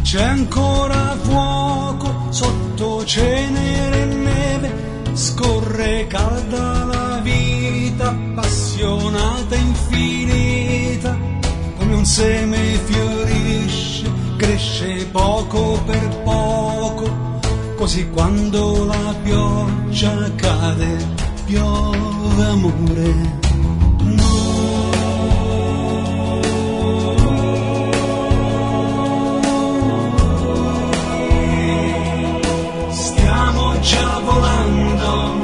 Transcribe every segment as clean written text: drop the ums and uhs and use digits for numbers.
C'è ancora fuoco sotto cenere e neve, scorre calda la vita, appassionata e infinita, come un seme fiorisce, cresce poco per poco, così quando la pioggia cade, piove amore. Già volando,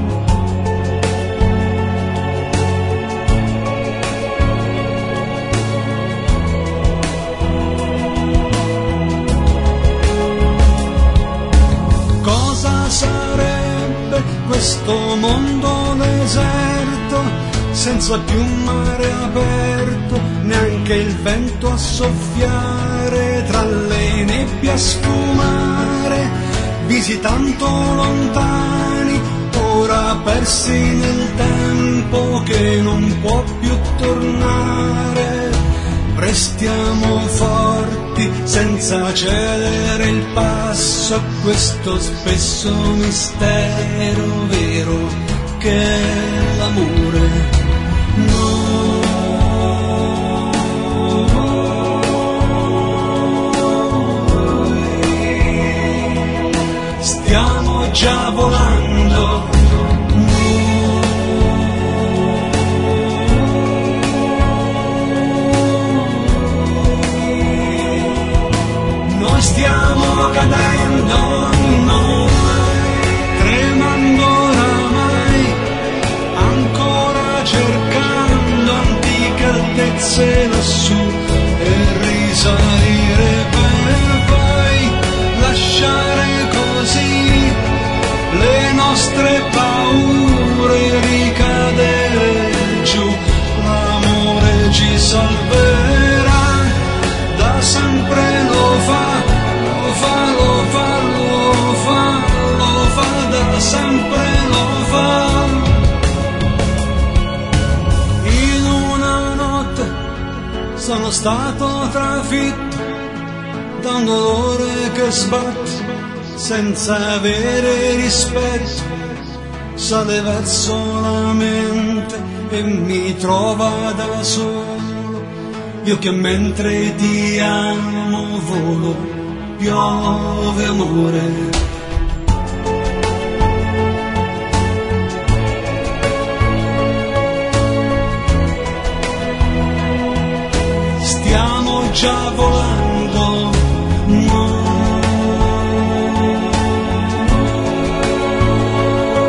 cosa sarebbe questo mondo deserto senza più mare aperto, neanche il vento a soffiare, tra le nebbie a sfumare, visi tanto lontani, ora persi nel tempo che non può più tornare. Restiamo forti senza cedere il passo a questo spesso mistero vero che è l'amore. Stiamo già volando, noi stiamo cadendo, noi tremando oramai, ancora cercando antiche altezze lassù e risalire per poi lasciare le nostre paure, ricadere giù, l'amore ci salverà, da sempre lo fa, lo fa, lo fa, lo fa, lo fa, da sempre lo fa. In una notte sono stato trafitto da un dolore che sbatte senza avere rispetto, sale verso la mente e mi trova da solo, io che mentre ti amo volo, piove amore. Stiamo già volando,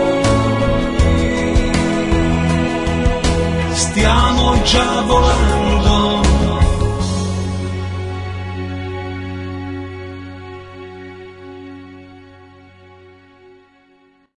stiamo già volando.